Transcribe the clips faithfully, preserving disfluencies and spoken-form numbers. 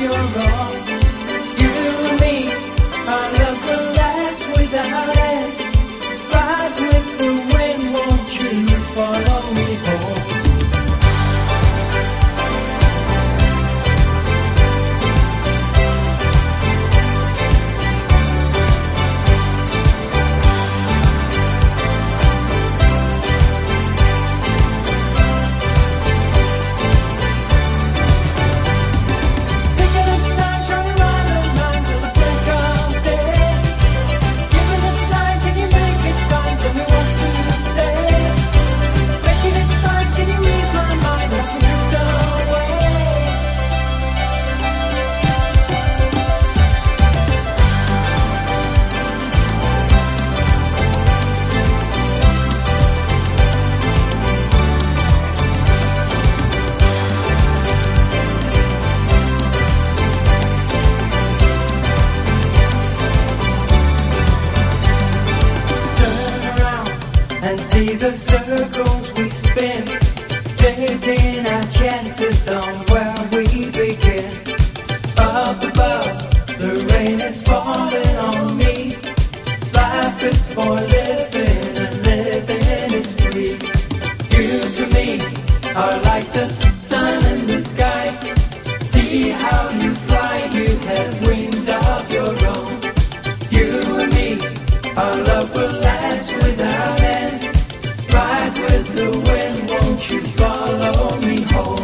your own. You and me, our love will last without end. Ride with the wind, won't you follow me home? See the circles we spin, taking our chances on where we begin. Up above, the rain is falling on me. Life is for living and living is free. You to me are like the sun in the sky. See how you fly, you have wings of your own. You and me, our love will last without end. Ride with the wind, won't you follow me home?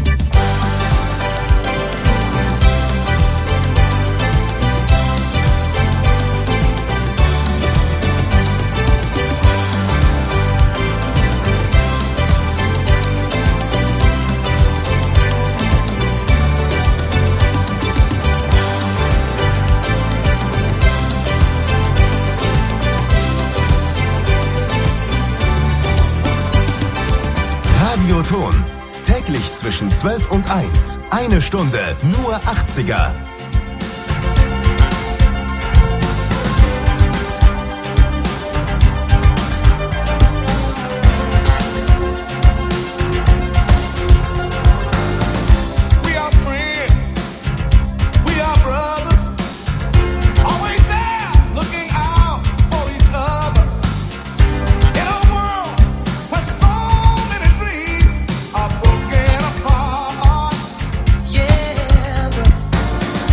Radioton. Täglich zwischen zwölf und eins. Eine Stunde nur achtziger. Yeah.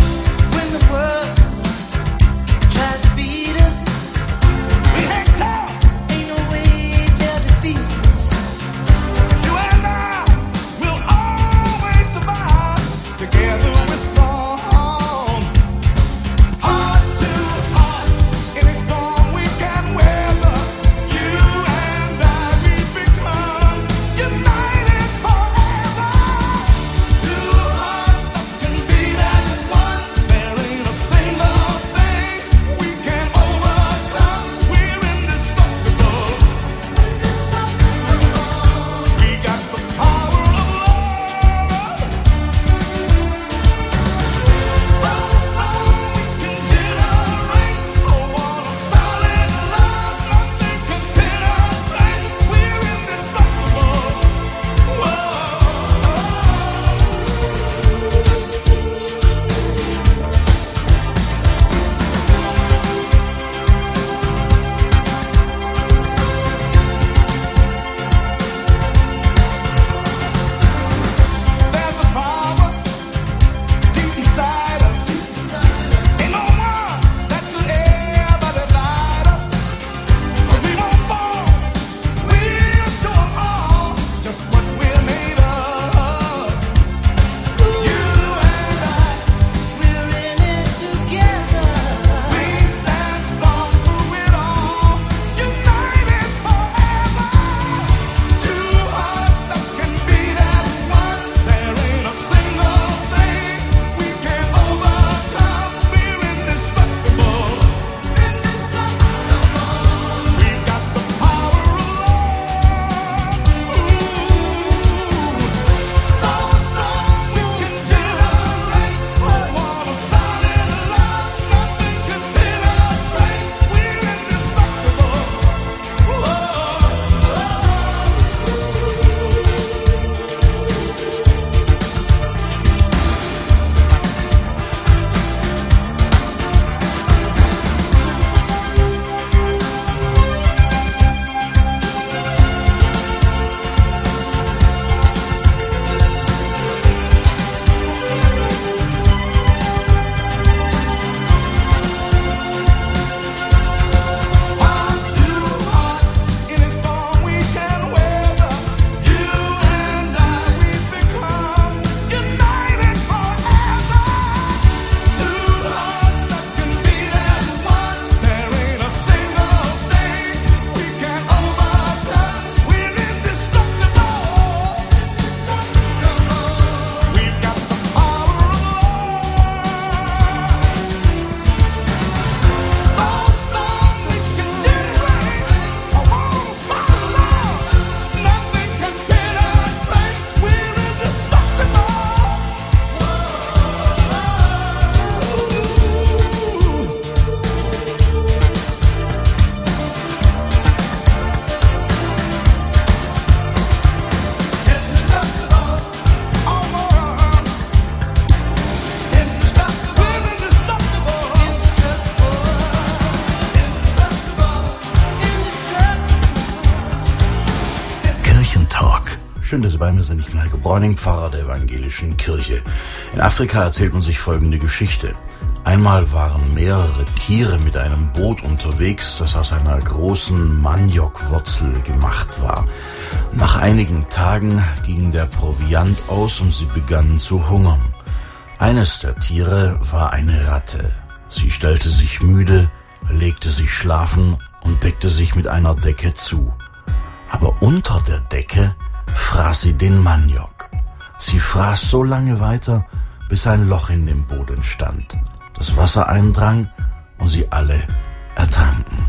Schön, dass Sie bei mir sind. Ich bin Heiko Bräuning, Pfarrer der Evangelischen Kirche. In Afrika erzählt man sich folgende Geschichte. Einmal waren mehrere Tiere mit einem Boot unterwegs, das aus einer großen Maniokwurzel gemacht war. Nach einigen Tagen ging der Proviant aus und sie begannen zu hungern. Eines der Tiere war eine Ratte. Sie stellte sich müde, legte sich schlafen und deckte sich mit einer Decke zu. Aber unter der Decke fraß sie den Maniok. Sie fraß so lange weiter, bis ein Loch in dem Boot entstand. Das Wasser eindrang und sie alle ertranken.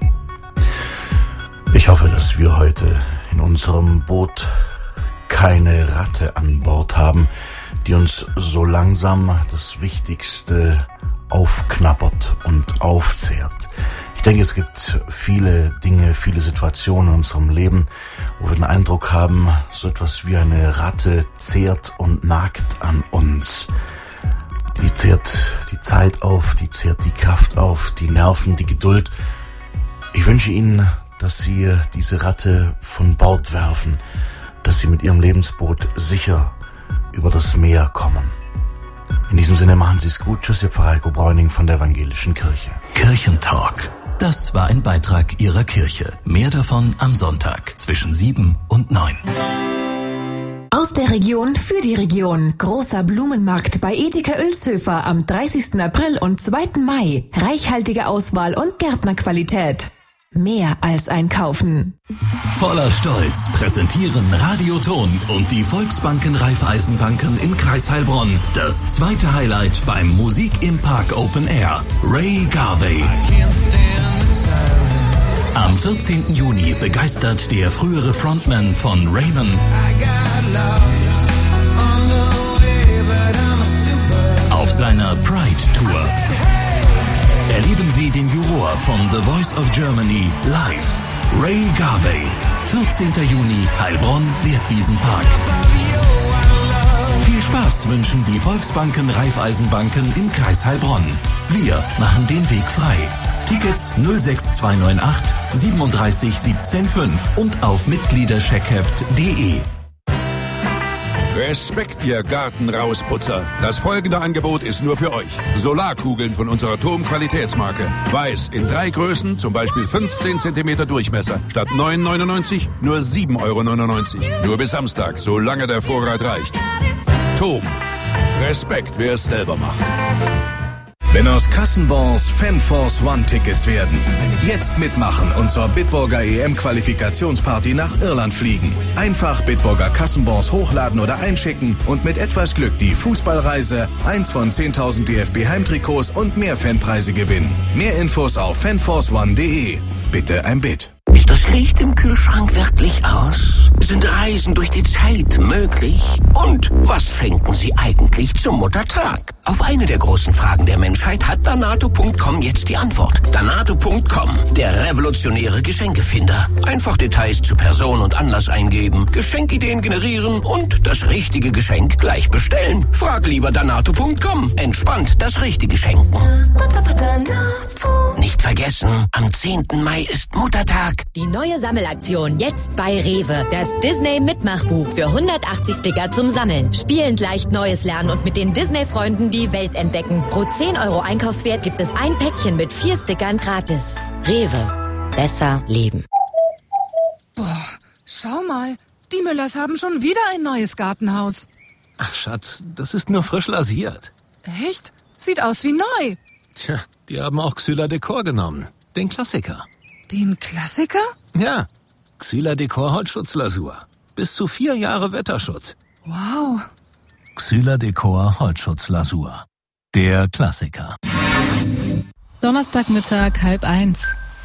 Ich hoffe, dass wir heute in unserem Boot keine Ratte an Bord haben, die uns so langsam das Wichtigste aufknabbert und aufzehrt. Ich denke, es gibt viele Dinge, viele Situationen in unserem Leben, wo wir den Eindruck haben, so etwas wie eine Ratte zehrt und nagt an uns. Die zehrt die Zeit auf, die zehrt die Kraft auf, die Nerven, die Geduld. Ich wünsche Ihnen, dass Sie diese Ratte von Bord werfen, dass Sie mit Ihrem Lebensboot sicher über das Meer kommen. In diesem Sinne machen Sie es gut. Tschüss, Ihr Pfarrer Heiko Bräuning von der Evangelischen Kirche. Kirchentalk. Das war ein Beitrag Ihrer Kirche. Mehr davon am Sonntag zwischen sieben und neun. Aus der Region für die Region. Großer Blumenmarkt bei Edeka Oelshöfer am dreißigsten April und zweiten Mai. Reichhaltige Auswahl und Gärtnerqualität. Mehr als einkaufen. Voller Stolz präsentieren Radioton und die Volksbanken Raiffeisenbanken im Kreis Heilbronn das zweite Highlight beim Musik im Park Open Air. Ray Garvey. Am vierzehnten Juni begeistert der frühere Frontman von Raven auf seiner Pride Tour. Erleben Sie den Juror von The Voice of Germany live. Ray Garvey. vierzehnten Juni, Heilbronn, Wertwiesenpark. Viel Spaß wünschen die Volksbanken Raiffeisenbanken im Kreis Heilbronn. Wir machen den Weg frei. Tickets null sechs zwei neun acht siebenunddreißig siebzehn fünf und auf mitgliederscheckheft punkt de. Respekt, ihr Gartenrausputzer. Das folgende Angebot ist nur für euch. Solarkugeln von unserer Turm-Qualitätsmarke. Weiß in drei Größen, zum Beispiel fünfzehn Zentimeter Durchmesser. Statt neun Euro neunundneunzig nur sieben Euro neunundneunzig. Nur bis Samstag, solange der Vorrat reicht. Turm. Respekt, wer es selber macht. Wenn aus Kassenbons Fanforce One-Tickets werden. Jetzt mitmachen und zur Bitburger E M-Qualifikationsparty nach Irland fliegen. Einfach Bitburger Kassenbons hochladen oder einschicken und mit etwas Glück die Fußballreise, eins von zehntausend D F B-Heimtrikots und mehr Fanpreise gewinnen. Mehr Infos auf fanforce one punkt de. Bitte ein Bit. Ist das Licht im Kühlschrank wirklich aus? Sind Reisen durch die Zeit möglich? Und was schenken Sie eigentlich zum Muttertag? Auf eine der großen Fragen der Menschheit hat Danato punkt com jetzt die Antwort. Danato punkt com, der revolutionäre Geschenkefinder. Einfach Details zu Person und Anlass eingeben, Geschenkideen generieren und das richtige Geschenk gleich bestellen. Frag lieber Danato punkt com. Entspannt das Richtige schenken. Nicht vergessen, am zehnten Mai ist Muttertag. Die neue Sammelaktion jetzt bei Rewe. Das Disney-Mitmachbuch für hundertachtzig Sticker zum Sammeln. Spielend leicht Neues lernen und mit den Disney-Freunden die Welt entdecken. Pro zehn Euro Einkaufswert gibt es ein Päckchen mit vier Stickern gratis. Rewe. Besser leben. Boah, schau mal. Die Müllers haben schon wieder ein neues Gartenhaus. Ach, Schatz, das ist nur frisch lasiert. Echt? Sieht aus wie neu. Tja, die haben auch Xyla Decor genommen. Den Klassiker. Den Klassiker? Ja, Xyla Decor Holzschutzlasur. Bis zu vier Jahre Wetterschutz. Wow. Xyla Decor Holzschutzlasur. Der Klassiker. Donnerstagmittag, halb eins.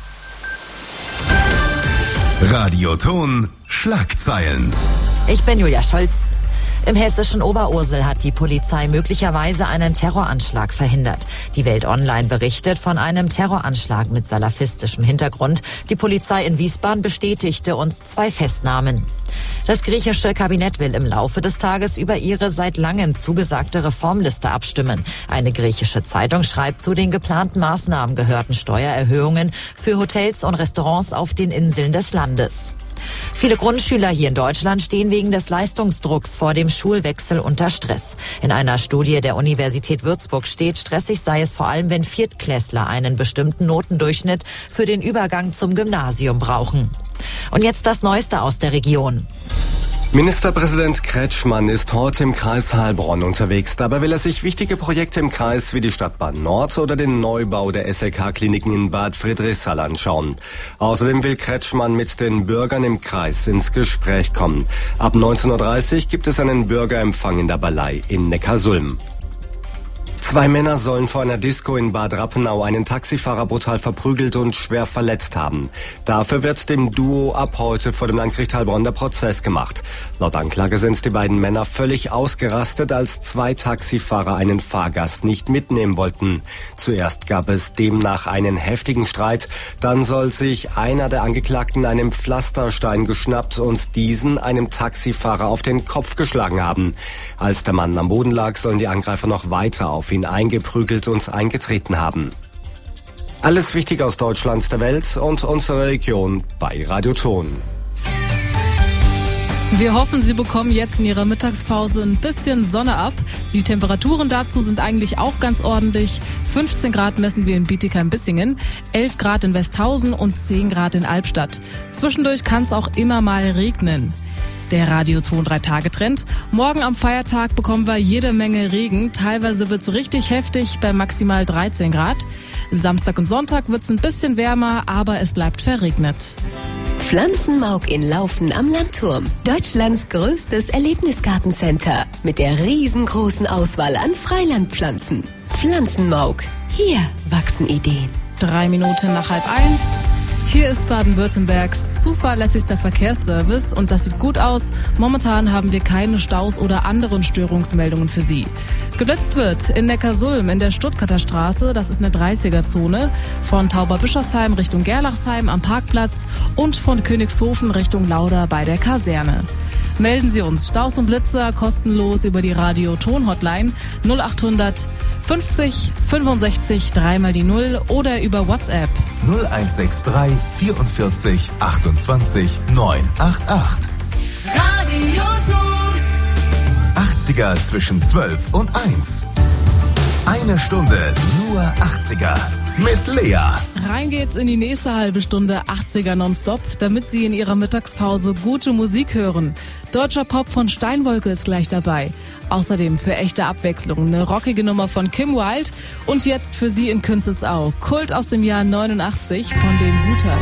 Radioton Schlagzeilen. Ich bin Julia Scholz. Im hessischen Oberursel hat die Polizei möglicherweise einen Terroranschlag verhindert. Die Welt Online berichtet von einem Terroranschlag mit salafistischem Hintergrund. Die Polizei in Wiesbaden bestätigte uns zwei Festnahmen. Das griechische Kabinett will im Laufe des Tages über ihre seit langem zugesagte Reformliste abstimmen. Eine griechische Zeitung schreibt, zu den geplanten Maßnahmen gehörten Steuererhöhungen für Hotels und Restaurants auf den Inseln des Landes. Viele Grundschüler hier in Deutschland stehen wegen des Leistungsdrucks vor dem Schulwechsel unter Stress. In einer Studie der Universität Würzburg steht, stressig sei es vor allem, wenn Viertklässler einen bestimmten Notendurchschnitt für den Übergang zum Gymnasium brauchen. Und jetzt das Neueste aus der Region. Ministerpräsident Kretschmann ist heute im Kreis Heilbronn unterwegs. Dabei will er sich wichtige Projekte im Kreis wie die Stadtbahn Nord oder den Neubau der S L K-Kliniken in Bad Friedrichshall anschauen. Außerdem will Kretschmann mit den Bürgern im Kreis ins Gespräch kommen. Ab neunzehn Uhr dreißig gibt es einen Bürgerempfang in der Ballei in Neckarsulm. Zwei Männer sollen vor einer Disco in Bad Rappenau einen Taxifahrer brutal verprügelt und schwer verletzt haben. Dafür wird dem Duo ab heute vor dem Landgericht Heilbronn der Prozess gemacht. Laut Anklage sind die beiden Männer völlig ausgerastet, als zwei Taxifahrer einen Fahrgast nicht mitnehmen wollten. Zuerst gab es demnach einen heftigen Streit, dann soll sich einer der Angeklagten einem Pflasterstein geschnappt und diesen einem Taxifahrer auf den Kopf geschlagen haben. Als der Mann am Boden lag, sollen die Angreifer noch weiter auf ihn eingeprügelt und eingetreten haben. Alles Wichtige aus Deutschland, der Welt und unserer Region bei Radio Ton. Wir hoffen, Sie bekommen jetzt in Ihrer Mittagspause ein bisschen Sonne ab. Die Temperaturen dazu sind eigentlich auch ganz ordentlich. fünfzehn Grad messen wir in Bietigheim-Bissingen, elf Grad in Westhausen und zehn Grad in Albstadt. Zwischendurch kann es auch immer mal regnen. Der Radioton drei Tage Trend. Morgen am Feiertag bekommen wir jede Menge Regen. Teilweise wird's richtig heftig bei maximal dreizehn Grad. Samstag und Sonntag wird's ein bisschen wärmer, aber es bleibt verregnet. Pflanzenmauk in Laufen am Landturm. Deutschlands größtes Erlebnisgartencenter mit der riesengroßen Auswahl an Freilandpflanzen. Pflanzenmauk. Hier wachsen Ideen. Drei Minuten nach halb eins. Hier ist Baden-Württembergs zuverlässigster Verkehrsservice und das sieht gut aus. Momentan haben wir keine Staus oder anderen Störungsmeldungen für Sie. Geblitzt wird in Neckarsulm in der Stuttgarter Straße, das ist eine dreißiger-Zone, von Tauberbischofsheim Richtung Gerlachsheim am Parkplatz und von Königshofen Richtung Lauda bei der Kaserne. Melden Sie uns Staus und Blitzer kostenlos über die Radio-Ton-Hotline null acht hundert fünfzig fünfundsechzig drei mal die null oder über WhatsApp null eins sechs drei vierundvierzig achtundzwanzig neunhundertachtzig. Radio-Ton. achtziger zwischen zwölf und eins. Eine Stunde nur achtziger mit Lea. Rein geht's in die nächste halbe Stunde achtziger nonstop, damit Sie in Ihrer Mittagspause gute Musik hören. Deutscher Pop von Steinwolke ist gleich dabei. Außerdem für echte Abwechslung eine rockige Nummer von Kim Wilde und jetzt für Sie in Künzelsau. Kult aus dem Jahr neunundachtzig von den Hooters.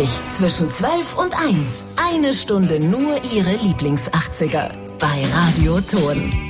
zwischen zwölf und eins. Eine Stunde nur Ihre Lieblings-achtziger. Bei Radio Ton.